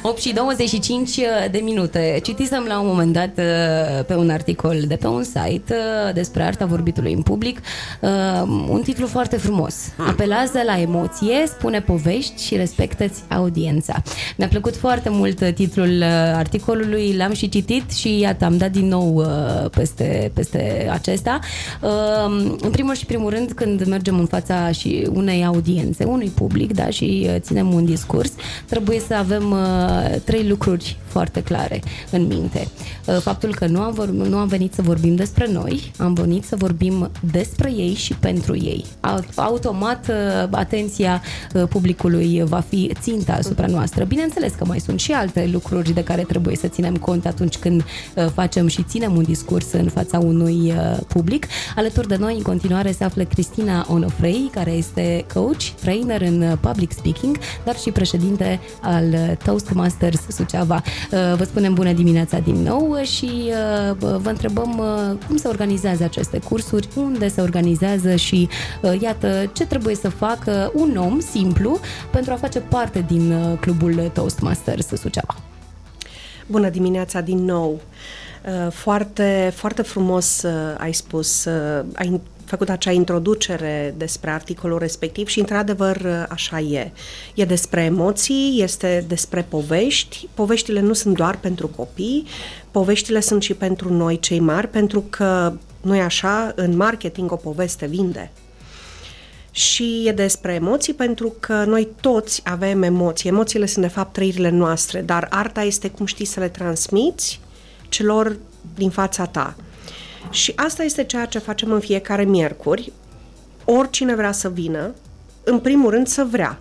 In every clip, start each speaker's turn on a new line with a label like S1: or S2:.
S1: 8 și 25 de minute. Citisem la un moment dat pe un articol de pe un site despre arta vorbitului în public un titlu foarte frumos. Apelează la emoție, spune povești și respectă-ți audiența. Mi-a plăcut foarte mult titlul articolului, l-am și citit și iată, am dat din nou peste acesta. În primul și primul rând, când mergem în fața și unei audiențe, unui public, da, și ținem un discurs, trebuie să avem 3 lucruri foarte clare în minte. Faptul că nu am venit să vorbim despre noi, am venit să vorbim despre ei și pentru ei. Automat, atenția publicului va fi ținta asupra noastră. Bineînțeles că mai sunt și alte lucruri de care trebuie să ținem cont atunci când facem și ținem un discurs în fața unui public. Alături de noi în continuare se află Cristina Onofrei, care este coach, trainer în public speaking, dar și președinte al Toastmasters Suceava. Vă spunem bună dimineața din nou și vă întrebăm cum se organizează aceste cursuri, unde se organizează și iată ce trebuie să facă un om simplu pentru a face parte din clubul Toastmasters Suceava.
S2: Bună dimineața din nou! Foarte, foarte frumos ai spus, ai făcut acea introducere despre articolul respectiv și într-adevăr așa e. E despre emoții, este despre povești. Poveștile nu sunt doar pentru copii, poveștile sunt și pentru noi cei mari, pentru că, nu-i așa, în marketing o poveste vinde. Și e despre emoții pentru că noi toți avem emoții. Emoțiile sunt de fapt trăirile noastre, dar arta este cum știi să le transmiți celor din fața ta. Și asta este ceea ce facem în fiecare miercuri. Oricine vrea să vină, în primul rând să vrea.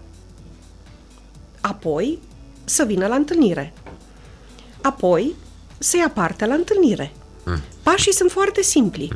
S2: Apoi să vină la întâlnire. Apoi să ia parte la întâlnire. Pașii sunt foarte simpli.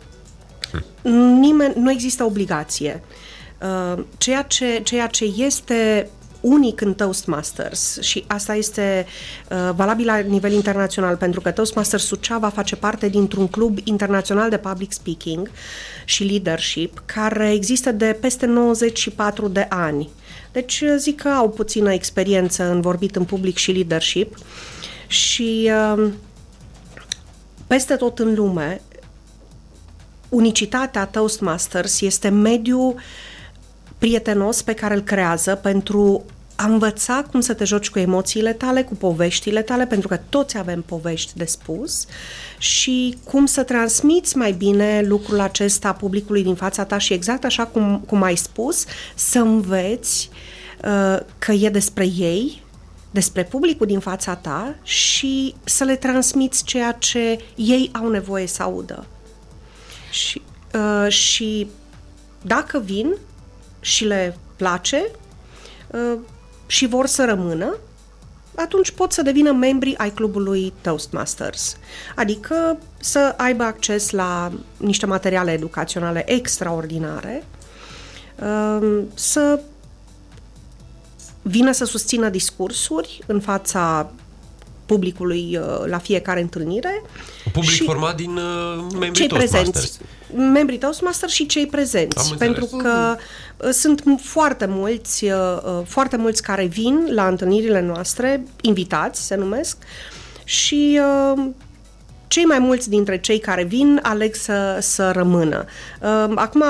S2: Nu există obligație. Ceea ce este unic în Toastmasters și asta este valabil la nivel internațional, pentru că Toastmasters Suceava face parte dintr-un club internațional de public speaking și leadership care există de peste 94 de ani. Deci zic că au puțină experiență în vorbit în public și leadership și peste tot în lume unicitatea Toastmasters este mediul prietenos pe care îl creează pentru a învăța cum să te joci cu emoțiile tale, cu poveștile tale, pentru că toți avem povești de spus și cum să transmiți mai bine lucrul acesta publicului din fața ta și exact așa cum ai spus, să înveți că e despre ei, despre publicul din fața ta și să le transmiți ceea ce ei au nevoie să audă. Și dacă vin și le place și vor să rămână, atunci pot să devină membri ai clubului Toastmasters. Adică să aibă acces la niște materiale educaționale extraordinare, să vină să susțină discursuri în fața publicului la fiecare întâlnire.
S3: Public
S2: și
S3: format din membrii Toastmasters.
S2: Membrii Toastmasters și cei prezenți. Pentru că sunt foarte mulți care vin la întâlnirile noastre, invitați se numesc, și cei mai mulți dintre cei care vin aleg să rămână. Acum,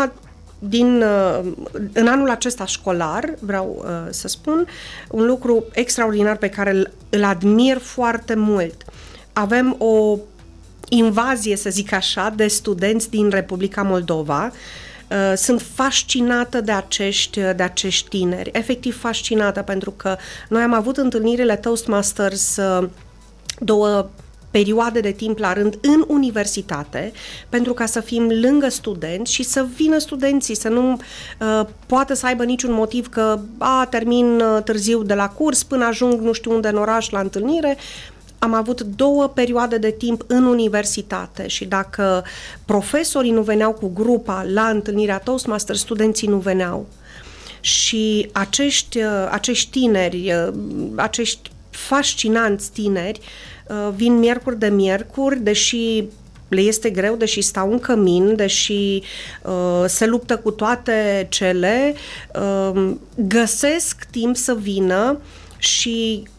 S2: în anul acesta școlar, vreau să spun, un lucru extraordinar pe care îl admir foarte mult. Avem o invazie, să zic așa, de studenți din Republica Moldova. Sunt fascinată de acești tineri, efectiv fascinată, pentru că noi am avut întâlnirile Toastmasters 2 perioade de timp la rând în universitate, pentru ca să fim lângă studenți și să vină studenții, să nu poată să aibă niciun motiv că termin târziu de la curs până ajung nu știu unde în oraș la întâlnire. Am avut 2 perioade de timp în universitate și dacă profesorii nu veneau cu grupa la întâlnirea Toastmasters, studenții nu veneau. Și acești tineri, acești fascinanți tineri, vin miercuri de miercuri, deși le este greu, deși stau în cămin, deși se luptă cu toate cele, găsesc timp să vină și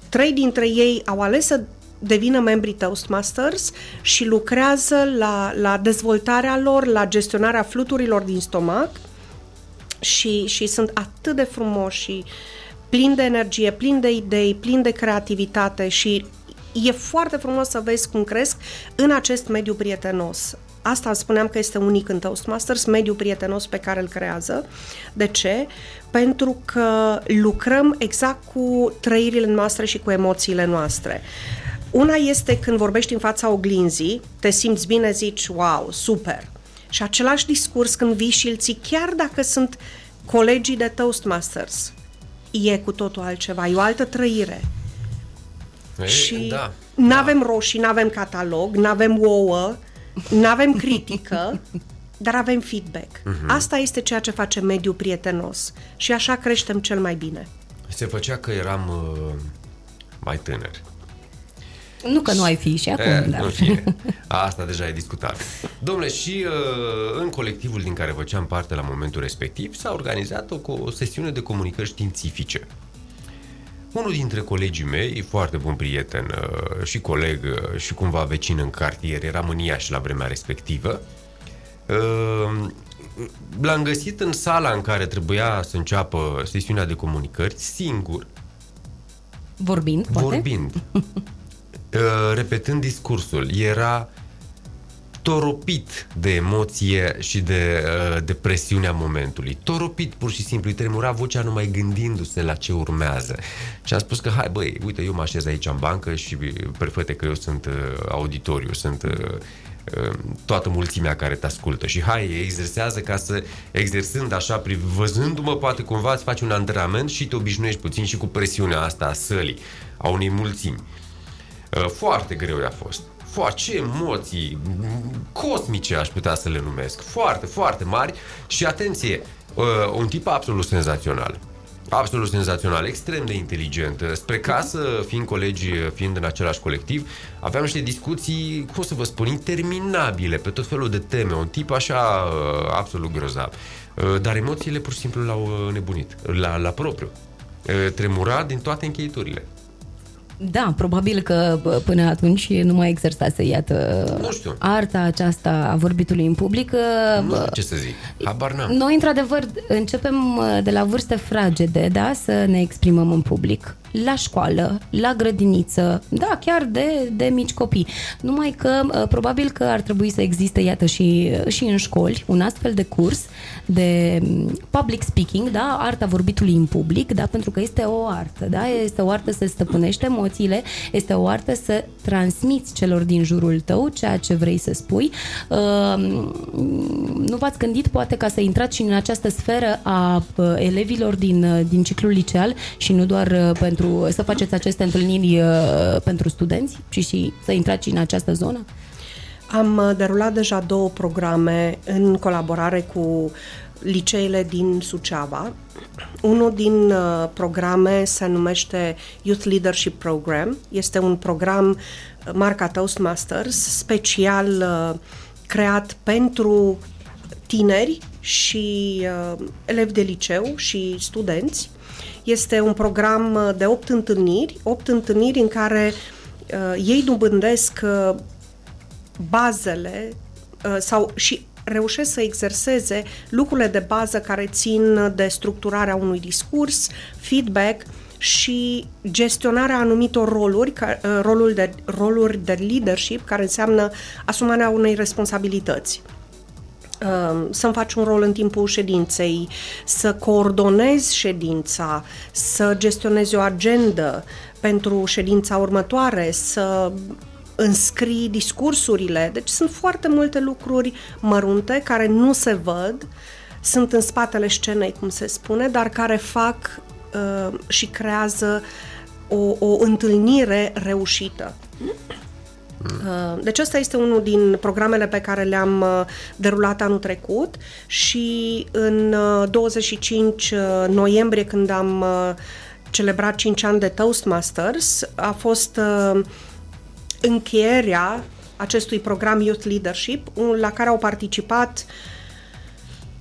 S2: 3 dintre ei au ales să devină membri Toastmasters și lucrează la dezvoltarea lor, la gestionarea fluturilor din stomac și sunt atât de frumoși și plini de energie, plini de idei, plini de creativitate și e foarte frumos să vezi cum cresc în acest mediu prietenos. Asta spuneam că este unic în Toastmasters, mediul prietenos pe care îl creează. De ce? Pentru că lucrăm exact cu trăirile noastre și cu emoțiile noastre. Una este când vorbești în fața oglinzii, te simți bine, zici, wow, super. Și același discurs când vii și îl ții, chiar dacă sunt colegii de Toastmasters, e cu totul altceva, e o altă trăire. Și n-avem roșii, n-avem catalog, n-avem ouă, n-avem critică, dar avem feedback. Asta este ceea ce face mediul prietenos și așa creștem cel mai bine.
S4: Se făcea că eram mai tânăr.
S1: Nu că nu ai fi și acum, dar...
S4: Asta deja e discutabil. Dom'le, și în colectivul din care făceam parte la momentul respectiv s-a organizat o sesiune de comunicări științifice. Unul dintre colegii mei, foarte bun prieten și coleg și cumva vecin în cartier, eram în Iași la vremea respectivă, l-am găsit în sala în care trebuia să înceapă sesiunea de comunicări, singur.
S1: Vorbind,
S4: repetând discursul. Era toropit de emoție și de presiunea momentului. Toropit, pur și simplu, îi tremura vocea numai gândindu-se la ce urmează. Și am spus că, hai băi, uite, eu mă așez aici în bancă și prefete că eu sunt auditoriu, sunt toată mulțimea care te ascultă și hai, exersează ca să, exersând așa, văzându-mă, poate cumva îți faci un antrenament și te obișnuiești puțin și cu presiunea asta a sălii, a unei mulțimi. Foarte greu a fost. Ce emoții cosmice aș putea să le numesc. Foarte, foarte mari și atenție, un tip absolut senzațional. Absolut senzațional, extrem de inteligent. Spre casă, fiind colegi, fiind în același colectiv, aveam niște discuții, cum să vă spun, interminabile pe tot felul de teme. Un tip așa absolut grozav. Dar emoțiile pur și simplu l-au nebunit. La propriu. Tremura din toate încheieturile.
S1: Da, probabil că până atunci nu mai exersase, iată,
S4: nu știu,
S1: arta aceasta a vorbitului în public.
S4: Nu știu ce să zic, habar n-am.
S1: Noi, într-adevăr, începem de la vârste fragede, da, să ne exprimăm în public. La școală, la grădiniță, da, chiar de mici copii. Numai că probabil că ar trebui să existe, iată, și în școli, un astfel de curs de public speaking, da, arta vorbitului în public, da, pentru că este o artă, da, este o artă să stăpânești emoțiile, este o artă să transmiți celor din jurul tău ceea ce vrei să spui. Nu v-ați gândit poate ca să intrați și în această sferă a elevilor din ciclul liceal și nu doar să faceți aceste întâlniri pentru studenți, ci și să intrați și în această zonă?
S2: Am derulat deja 2 programe în colaborare cu liceele din Suceava. Unul din programe se numește Youth Leadership Program. Este un program marca Toastmasters, special creat pentru tineri și elevi de liceu și studenți. Este un program de 8 întâlniri în care ei dobândesc bazele sau și reușesc să exerseze lucrurile de bază care țin de structurarea unui discurs, feedback și gestionarea anumitor roluri de leadership, care înseamnă asumarea unei responsabilități. Să-mi faci un rol în timpul ședinței, să coordonezi ședința, să gestionezi o agendă pentru ședința următoare, să înscrii discursurile. Deci sunt foarte multe lucruri mărunte care nu se văd, sunt în spatele scenei, cum se spune, dar care fac și creează o întâlnire reușită. Deci ăsta este unul din programele pe care le-am derulat anul trecut și în 25 noiembrie, când am celebrat 5 ani de Toastmasters, a fost încheierea acestui program Youth Leadership, la care au participat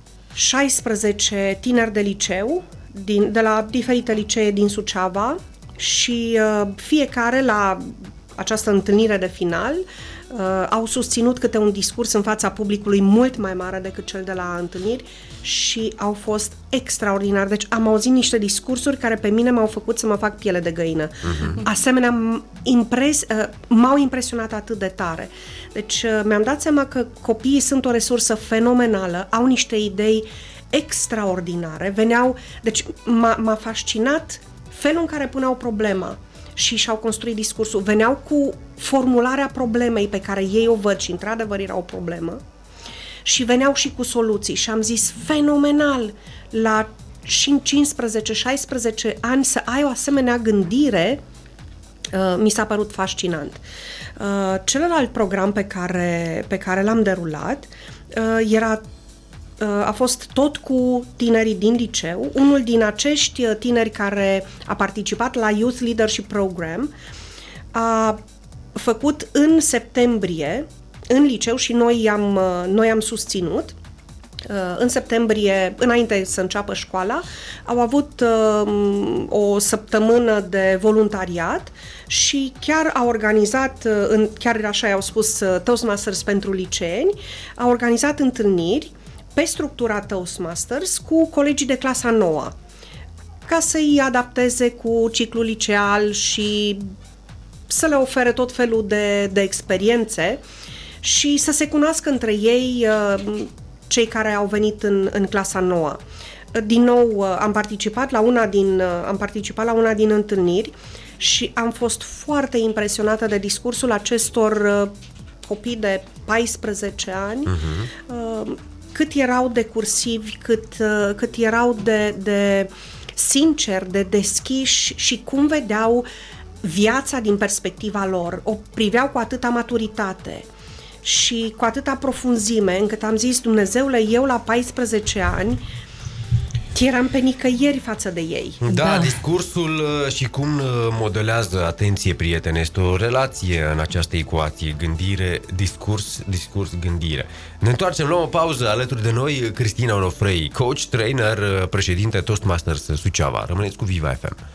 S2: 16 tineri de liceu de la diferite licee din Suceava, și fiecare la această întâlnire de final au susținut câte un discurs în fața publicului mult mai mare decât cel de la întâlniri și au fost extraordinar. Deci am auzit niște discursuri care pe mine m-au făcut să mă fac piele de găină. Asemenea, m-au impresionat atât de tare. Deci mi-am dat seama că copiii sunt o resursă fenomenală, au niște idei extraordinare. Deci m-a fascinat felul în care puneau problema și și-au construit discursul. Veneau cu formularea problemei pe care ei o văd și într-adevăr era o problemă și veneau și cu soluții și am zis fenomenal la 15-16 ani să ai o asemenea gândire. Mi s-a părut fascinant. Celălalt program pe care l-am derulat a fost tot cu tinerii din liceu. Unul din acești tineri care a participat la Youth Leadership Program a făcut în septembrie în liceu și noi am susținut. În septembrie, înainte să înceapă școala, au avut o săptămână de voluntariat și chiar au organizat, chiar așa i-au spus Toastmasters pentru liceeni, au organizat întâlniri pe structura Toastmasters cu colegii de clasa 9 ca să-i adapteze cu ciclul liceal și să le ofere tot felul de experiențe și să se cunoască între ei cei care au venit în clasa 9. Din nou am participat la una din întâlniri și am fost foarte impresionată de discursul acestor copii de 14 ani, cât erau de cursivi, cât erau de sinceri, de deschiși și cum vedeau viața din perspectiva lor. O priveau cu atâta maturitate și cu atâta profunzime, încât am zis, Dumnezeule, eu la 14 ani eram pe nicăieri față de ei.
S4: Da, discursul și cum modelează, atenție prieteni, este o relație în această ecuație, gândire, discurs, gândire. Ne întoarcem, luăm o pauză, alături de noi Cristina Onofrei, coach, trainer, președinte Toastmasters Suceava. Rămâneți cu Viva FM.